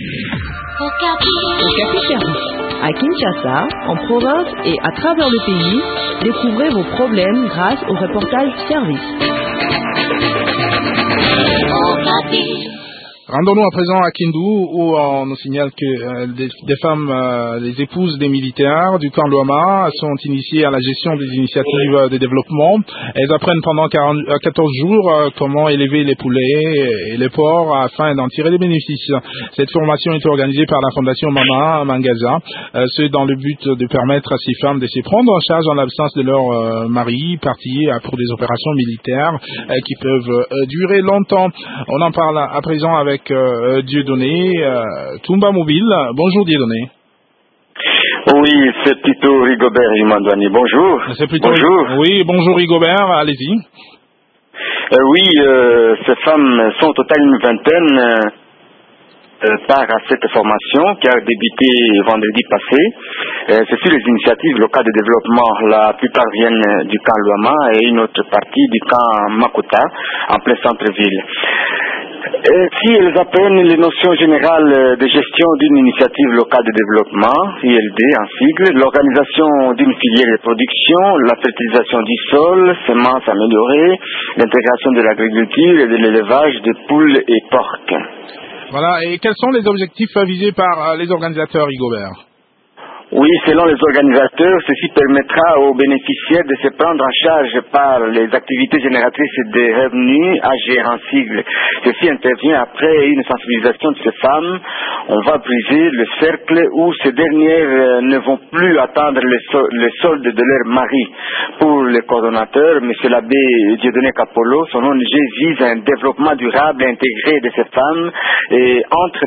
Okapi Service. À Kinshasa, en province et à travers le pays, découvrez vos problèmes grâce au reportage service. Rendons-nous à présent à Kindu où on nous signale que des femmes, les épouses des militaires du camp Luama sont initiées à la gestion des initiatives de développement. Elles apprennent pendant 14 jours comment élever les poulets et les porcs afin d'en tirer des bénéfices. Cette formation est organisée par la fondation Mama Mangaza, ce dans le but de permettre à ces femmes de se prendre en charge en l'absence de leur mari partis pour des opérations militaires qui peuvent durer longtemps. On en parle à présent avec Dieudonné Toumba Mobile. Bonjour Dieudonné. Oui, c'est plutôt Rigobert Yumandwani. Bonjour. Bonjour. Oui, bonjour Rigobert, allez-y. Ces femmes sont au total une vingtaine part à cette formation qui a débuté vendredi passé. C'est sur les initiatives locales de développement. La plupart viennent du camp Luama et une autre partie du camp Makuta en plein centre-ville. Si elles apprennent les notions générales de gestion d'une initiative locale de développement, ILD en sigle, l'organisation d'une filière de production, la fertilisation du sol, semences améliorées, l'intégration de l'agriculture et de l'élevage de poules et porcs. Voilà, et quels sont les objectifs visés par les organisateurs, Rigobert? Oui, selon les organisateurs, ceci permettra aux bénéficiaires de se prendre en charge par les activités génératrices de revenus, AGR en sigle. Ceci intervient après une sensibilisation de ces femmes. On va briser le cercle où ces dernières ne vont plus attendre le solde de leur mari. Pour le coordonnateur, M. l'abbé Dieudonné Capolo, son ONG vise un développement durable et intégré de ces femmes et entre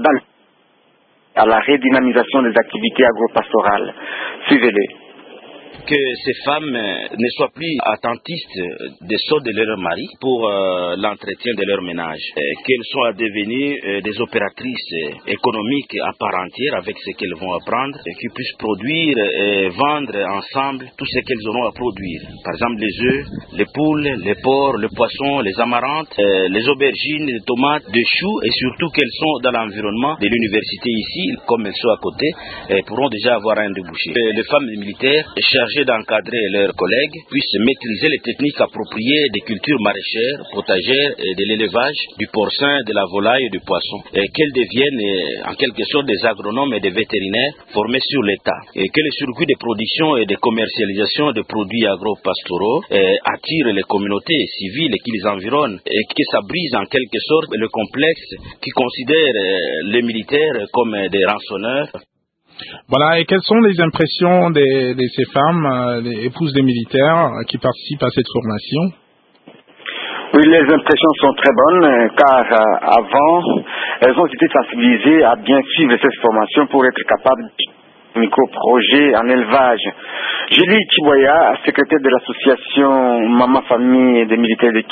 à la redynamisation des activités agropastorales. Suivez-les. Que ces femmes ne soient plus attentistes des soldes de leur mari pour l'entretien de leur ménage, qu'elles soient devenues des opératrices économiques à part entière avec ce qu'elles vont apprendre, et qu'ils puissent produire et vendre ensemble tout ce qu'elles auront à produire. Par exemple les œufs, les poules, les porcs, le poisson, les amarantes, les aubergines, les tomates, les choux, et surtout qu'elles sont dans l'environnement de l'université ici, comme elles sont à côté, pourront déjà avoir un débouché. Les femmes militaires chargées d'encadrer leurs collègues puissent maîtriser les techniques appropriées des cultures maraîchères, potagères, et de l'élevage, du porcin, de la volaille et du poisson. Et qu'elles deviennent en quelque sorte des agronomes et des vétérinaires formés sur l'État. Et que les circuits de production et de commercialisation de produits agro-pastoraux attirent les communautés civiles qui les environnent et que ça brise en quelque sorte le complexe qui considère les militaires comme des rançonneurs. Voilà, et quelles sont les impressions de ces femmes, les épouses des militaires qui participent à cette formation? Oui, les impressions sont très bonnes car avant, elles ont été sensibilisées à bien suivre cette formation pour être capables de micro-projets en élevage. Julie Chiboya, secrétaire de l'association Maman Famille des militaires de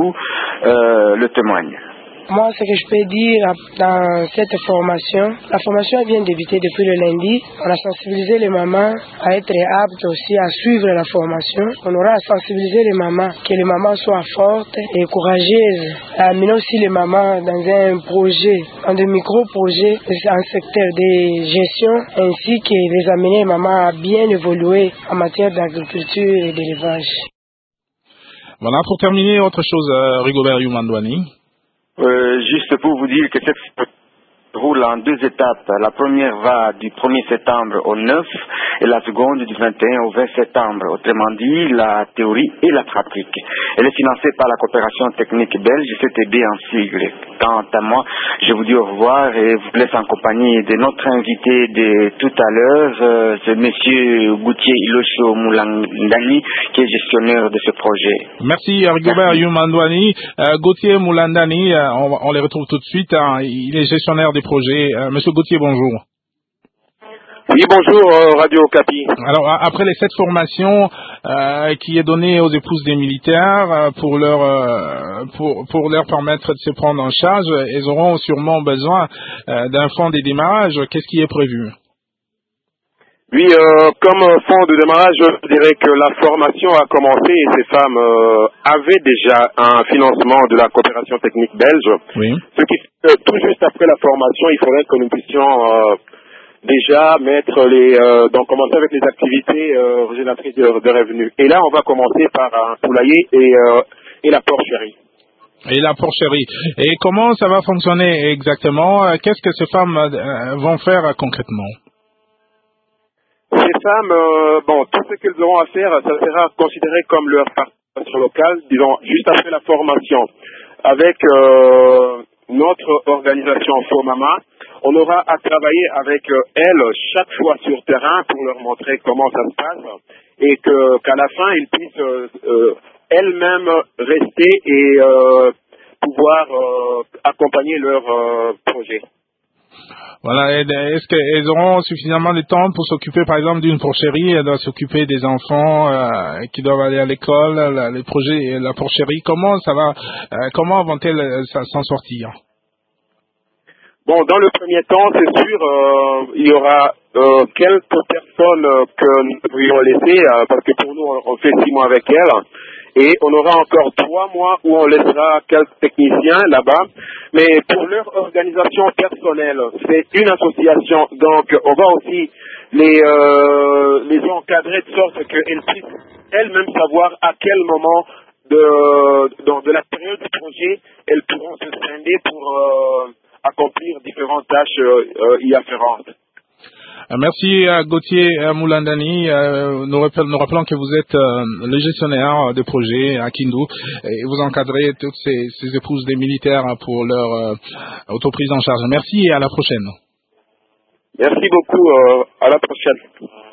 Kindu, le témoigne. Moi, ce que je peux dire dans cette formation, la formation vient débuter depuis le lundi. On a sensibilisé les mamans à être aptes aussi à suivre la formation. On aura sensibilisé les mamans, que les mamans soient fortes et courageuses. Amener aussi les mamans dans un projet, dans des micro-projets, en secteur de gestion, ainsi que les amener les mamans à bien évoluer en matière d'agriculture et d'élevage. Voilà, pour terminer, autre chose, Rigobert Yumandwani. Juste pour vous dire que cette roule en deux étapes. La première va du 1er septembre au 9 et la seconde du 21 au 20 septembre. Autrement dit, la théorie et la pratique. Elle est financée par la coopération technique belge, CTB en sigle. Quant à moi, je vous dis au revoir et vous laisse en compagnie de notre invité de tout à l'heure, c'est monsieur Gauthier Ilosho Moulandani, qui est gestionnaire de ce projet. Merci Rigobert Yumandwani. Gauthier Moulandani, on les retrouve tout de suite. Il est gestionnaire des projets. Monsieur Gauthier, bonjour. Oui, bonjour Radio Okapi. Alors, après cette formation qui est donnée aux épouses des militaires pour leur permettre de se prendre en charge, elles auront sûrement besoin d'un fonds de démarrage. Qu'est-ce qui est prévu? Oui, comme fond de démarrage, je dirais que la formation a commencé et ces femmes avaient déjà un financement de la coopération technique belge. Oui. Ce qui fait que tout juste après la formation, il faudrait que nous puissions déjà mettre donc commencer avec les activités génératrices de revenus. Et là, on va commencer par un poulailler et la porcherie. Et la porcherie. Et comment ça va fonctionner exactement? Qu'est-ce que ces femmes vont faire concrètement? Ces femmes, tout ce qu'elles auront à faire, ça sera considéré comme leur participation locale, disons, juste après la formation. Avec notre organisation FOMAMA, on aura à travailler avec elles chaque fois sur terrain pour leur montrer comment ça se passe et qu'à la fin, elles puissent elles-mêmes rester et pouvoir accompagner leur projet. Voilà, est-ce qu'elles auront suffisamment de temps pour s'occuper, par exemple, d'une porcherie? Elles doivent s'occuper des enfants qui doivent aller à l'école, les projets, la porcherie. Comment vont-elles s'en sortir? Bon, dans le premier temps, c'est sûr, il y aura quelques personnes que nous devrions laisser, parce que pour nous, on fait 6 mois avec elles. Et on aura encore 3 mois où on laissera quelques techniciens là-bas. Mais pour leur organisation personnelle, c'est une association. Donc, on va aussi les encadrer de sorte qu'elles puissent elles-mêmes savoir à quel moment de la période du projet, elles pourront se scinder pour accomplir différentes tâches y afférentes. Merci Gauthier Moulandani. Nous rappelons que vous êtes le gestionnaire de projet à Kindu et vous encadrez toutes ces épouses des militaires pour leur autoprise en charge. Merci et à la prochaine. Merci beaucoup. À la prochaine.